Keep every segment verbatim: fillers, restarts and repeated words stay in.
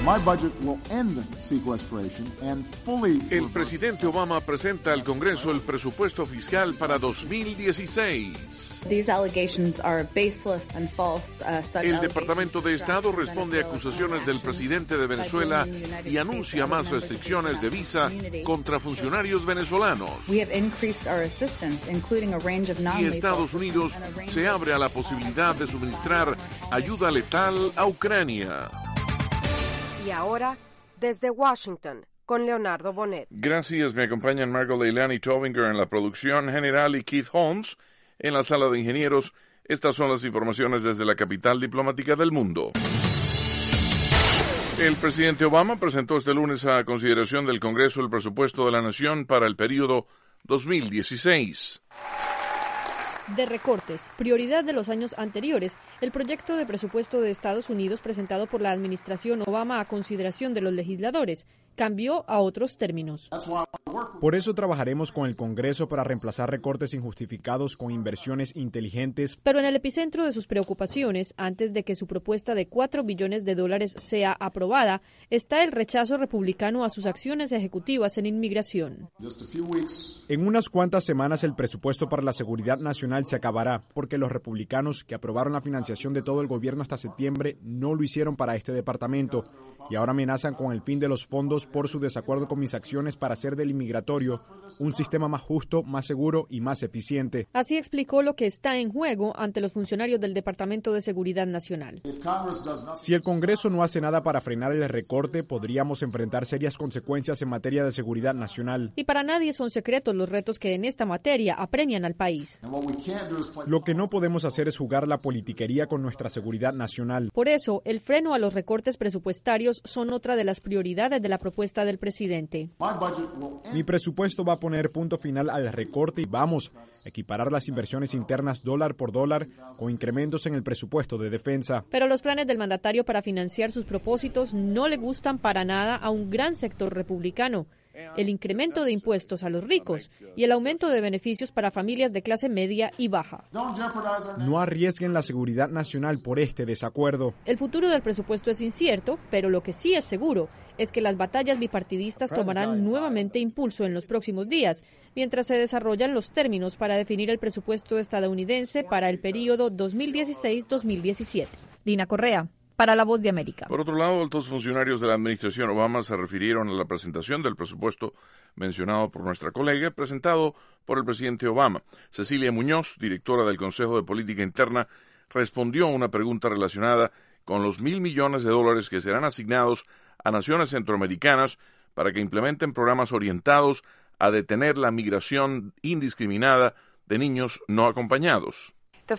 El presidente Obama presenta al Congreso el presupuesto fiscal para dos mil dieciséis. El Departamento de Estado responde a acusaciones del presidente de Venezuela y anuncia más restricciones de visa contra funcionarios venezolanos. Y Estados Unidos se abre a la posibilidad de suministrar ayuda letal a Ucrania. Y ahora, desde Washington, con Leonardo Bonet. Gracias, me acompañan Margot Leilani Tovinger en la producción general y Keith Holmes en la sala de ingenieros. Estas son las informaciones desde la capital diplomática del mundo. El presidente Obama presentó este lunes a consideración del Congreso el presupuesto de la Nación para el período dos mil dieciséis. De recortes, prioridad de los años anteriores, el proyecto de presupuesto de Estados Unidos presentado por la administración Obama a consideración de los legisladores cambió a otros términos. Por eso trabajaremos con el Congreso para reemplazar recortes injustificados con inversiones inteligentes. Pero en el epicentro de sus preocupaciones, antes de que su propuesta de cuatro billones de dólares sea aprobada, está el rechazo republicano a sus acciones ejecutivas en inmigración. En unas cuantas semanas el presupuesto para la seguridad nacional se acabará, porque los republicanos que aprobaron la financiación de todo el gobierno hasta septiembre no lo hicieron para este departamento y ahora amenazan con el fin de los fondos por su desacuerdo con mis acciones para hacer del inmigratorio un sistema más justo, más seguro y más eficiente. Así explicó lo que está en juego ante los funcionarios del Departamento de Seguridad Nacional. Si el Congreso no hace nada para frenar el recorte, podríamos enfrentar serias consecuencias en materia de seguridad nacional. Y para nadie son secretos los retos que en esta materia apremian al país. Lo que no podemos hacer es jugar la politiquería con nuestra seguridad nacional. Por eso, el freno a los recortes presupuestarios son otra de las prioridades de la propuesta del presidente. Mi presupuesto va a poner punto final al recorte y vamos a equiparar las inversiones internas dólar por dólar con incrementos en el presupuesto de defensa. Pero los planes del mandatario para financiar sus propósitos no le gustan para nada a un gran sector republicano. El incremento de impuestos a los ricos y el aumento de beneficios para familias de clase media y baja. No arriesguen la seguridad nacional por este desacuerdo. El futuro del presupuesto es incierto, pero lo que sí es seguro es que las batallas bipartidistas tomarán nuevamente impulso en los próximos días, mientras se desarrollan los términos para definir el presupuesto estadounidense para el período dos mil dieciséis a dos mil diecisiete. Lina Correa, para La Voz de América. Por otro lado, altos funcionarios de la administración Obama se refirieron a la presentación del presupuesto mencionado por nuestra colega, presentado por el presidente Obama. Cecilia Muñoz, directora del Consejo de Política Interna, respondió a una pregunta relacionada con los mil millones de dólares que serán asignados a naciones centroamericanas para que implementen programas orientados a detener la migración indiscriminada de niños no acompañados.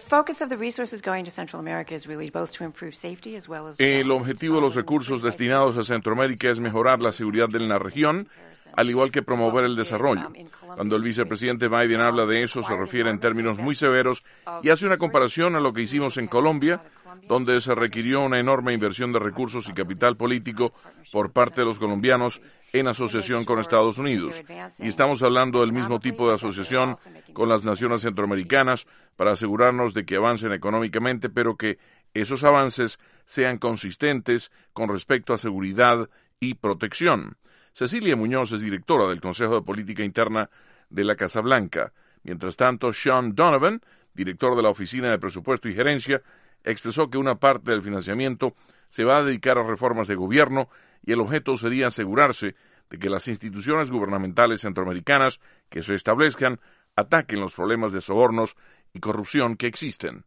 El objetivo de los recursos destinados a Centroamérica es mejorar la seguridad en la región, al igual que promover el desarrollo. Cuando el vicepresidente Biden habla de eso, se refiere en términos muy severos y hace una comparación a lo que hicimos en Colombia, donde se requirió una enorme inversión de recursos y capital político por parte de los colombianos en asociación con Estados Unidos. Y estamos hablando del mismo tipo de asociación con las naciones centroamericanas para asegurarnos de que avancen económicamente, pero que esos avances sean consistentes con respecto a seguridad y protección. Cecilia Muñoz es directora del Consejo de Política Interna de la Casa Blanca. Mientras tanto, Sean Donovan, director de la Oficina de Presupuesto y Gerencia, expresó que una parte del financiamiento se va a dedicar a reformas de gobierno y el objeto sería asegurarse de que las instituciones gubernamentales centroamericanas que se establezcan ataquen los problemas de sobornos y corrupción que existen.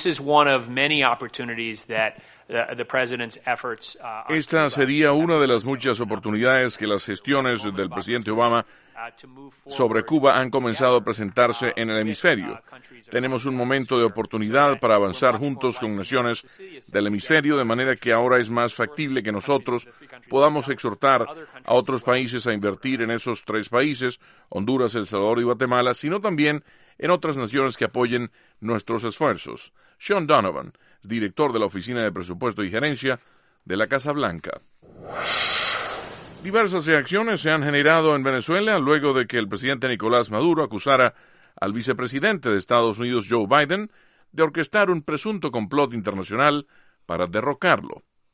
Esta sería una de las muchas oportunidades que las gestiones del presidente Obama sobre Cuba han comenzado a presentarse en el hemisferio. Tenemos un momento de oportunidad para avanzar juntos con naciones del hemisferio, de manera que ahora es más factible que nosotros podamos exhortar a otros países a invertir en esos tres países, Honduras, El Salvador y Guatemala, sino también en otras naciones que apoyen nuestros esfuerzos. Sean Donovan, director de la Oficina de Presupuesto y Gerencia de la Casa Blanca. Diversas reacciones se han generado en Venezuela luego de que el presidente Nicolás Maduro acusara al vicepresidente de Estados Unidos, Joe Biden, de orquestar un presunto complot internacional para derrocarlo.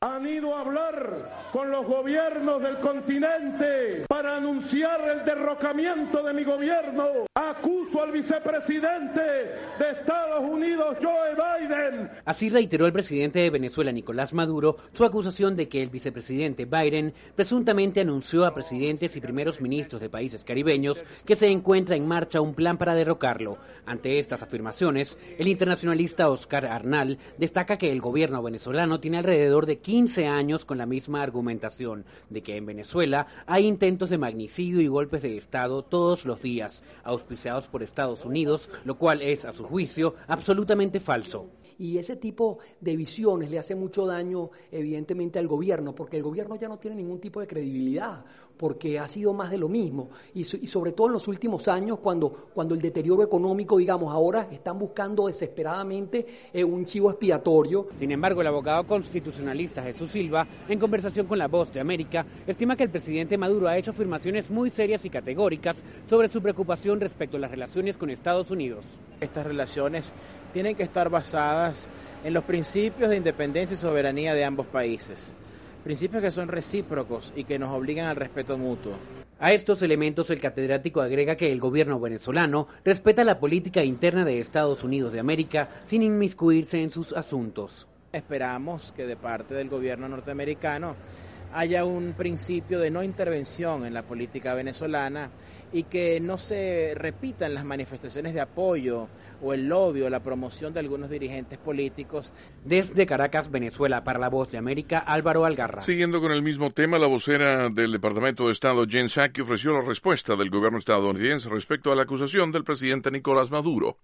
Han ido a hablar con los gobiernos del continente para anunciar el derrocamiento de mi gobierno. Acuso al vicepresidente de Estados Unidos, Joe Biden. Así reiteró el presidente de Venezuela, Nicolás Maduro, su acusación de que el vicepresidente Biden presuntamente anunció a presidentes y primeros ministros de países caribeños que se encuentra en marcha un plan para derrocarlo. Ante estas afirmaciones, el internacionalista Oscar Arnal destaca que el gobierno venezolano tiene alrededor de quince años con la misma argumentación de que en Venezuela hay intentos de magnicidio y golpes de Estado todos los días, auspiciados por Estados Unidos, lo cual es, a su juicio, absolutamente falso. Y ese tipo de visiones le hace mucho daño, evidentemente, al gobierno, porque el gobierno ya no tiene ningún tipo de credibilidad, porque ha sido más de lo mismo. Y, so, y sobre todo en los últimos años, cuando, cuando el deterioro económico, digamos, ahora están buscando desesperadamente eh, un chivo expiatorio. Sin embargo, el abogado constitucionalista Jesús Silva, en conversación con La Voz de América, estima que el presidente Maduro ha hecho afirmaciones muy serias y categóricas sobre su preocupación respecto a las relaciones con Estados Unidos. Estas relaciones tienen que estar basadas en los principios de independencia y soberanía de ambos países, principios que son recíprocos y que nos obligan al respeto mutuo. A estos elementos el catedrático agrega que el gobierno venezolano respeta la política interna de Estados Unidos de América sin inmiscuirse en sus asuntos. Esperamos que de parte del gobierno norteamericano haya un principio de no intervención en la política venezolana y que no se repitan las manifestaciones de apoyo o el lobby o la promoción de algunos dirigentes políticos. Desde Caracas, Venezuela, para La Voz de América, Álvaro Algarra. Siguiendo con el mismo tema, la vocera del Departamento de Estado, Jen Psaki, ofreció la respuesta del gobierno estadounidense respecto a la acusación del presidente Nicolás Maduro.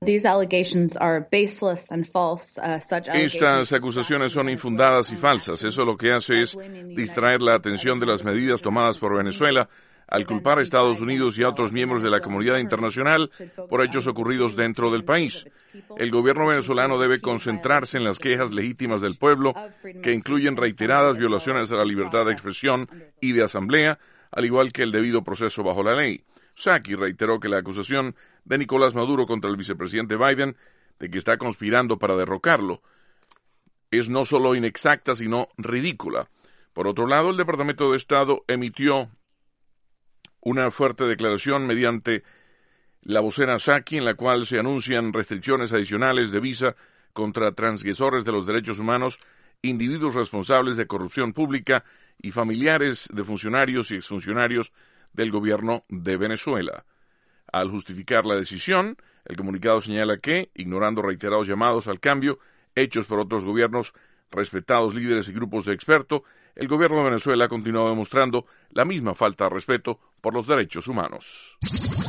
Estas acusaciones son infundadas y falsas. Eso lo que hace es distraer la atención de las medidas tomadas por Venezuela al culpar a Estados Unidos y a otros miembros de la comunidad internacional por hechos ocurridos dentro del país. El gobierno venezolano debe concentrarse en las quejas legítimas del pueblo, que incluyen reiteradas violaciones a la libertad de expresión y de asamblea, al igual que el debido proceso bajo la ley. Psaki reiteró que la acusación de Nicolás Maduro contra el vicepresidente Biden de que está conspirando para derrocarlo es no solo inexacta, sino ridícula. Por otro lado, el Departamento de Estado emitió una fuerte declaración mediante la vocera Psaki en la cual se anuncian restricciones adicionales de visa contra transgresores de los derechos humanos, individuos responsables de corrupción pública y familiares de funcionarios y exfuncionarios del gobierno de Venezuela. Al justificar la decisión, el comunicado señala que, ignorando reiterados llamados al cambio hechos por otros gobiernos, respetados líderes y grupos de expertos, el gobierno de Venezuela ha continuado demostrando la misma falta de respeto por los derechos humanos.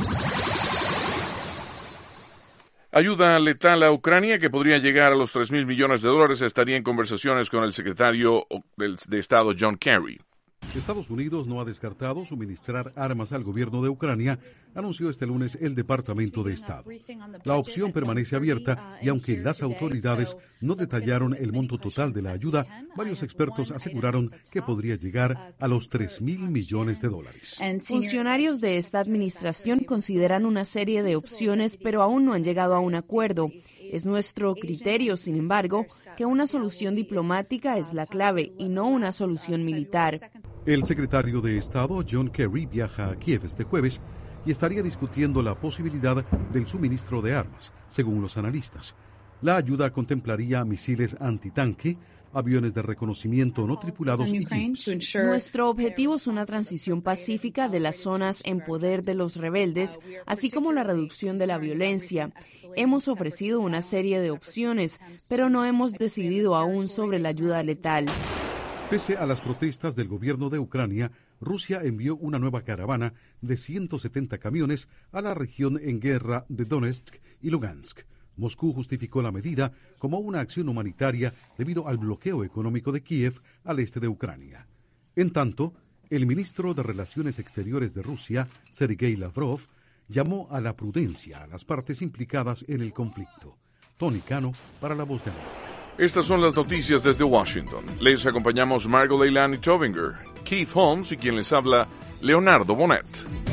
Ayuda letal a Ucrania que podría llegar a los tres mil millones de dólares estaría en conversaciones con el secretario de Estado John Kerry. Estados Unidos no ha descartado suministrar armas al gobierno de Ucrania, anunció este lunes el Departamento de Estado. La opción permanece abierta y aunque las autoridades no detallaron el monto total de la ayuda, varios expertos aseguraron que podría llegar a los tres mil millones de dólares. Funcionarios de esta administración consideran una serie de opciones, pero aún no han llegado a un acuerdo. Es nuestro criterio, sin embargo, que una solución diplomática es la clave y no una solución militar. El secretario de Estado, John Kerry, viaja a Kiev este jueves y estaría discutiendo la posibilidad del suministro de armas, según los analistas. La ayuda contemplaría misiles antitanque, aviones de reconocimiento no tripulados y jeeps. Nuestro objetivo es una transición pacífica de las zonas en poder de los rebeldes, así como la reducción de la violencia. Hemos ofrecido una serie de opciones, pero no hemos decidido aún sobre la ayuda letal. Pese a las protestas del gobierno de Ucrania, Rusia envió una nueva caravana de ciento setenta camiones a la región en guerra de Donetsk y Lugansk. Moscú justificó la medida como una acción humanitaria debido al bloqueo económico de Kiev al este de Ucrania. En tanto, el ministro de Relaciones Exteriores de Rusia, Sergei Lavrov, llamó a la prudencia a las partes implicadas en el conflicto. Tony Cano para La Voz de América. Estas son las noticias desde Washington. Les acompañamos Margot Leilani Tovinger, Keith Holmes y quien les habla, Leonardo Bonet.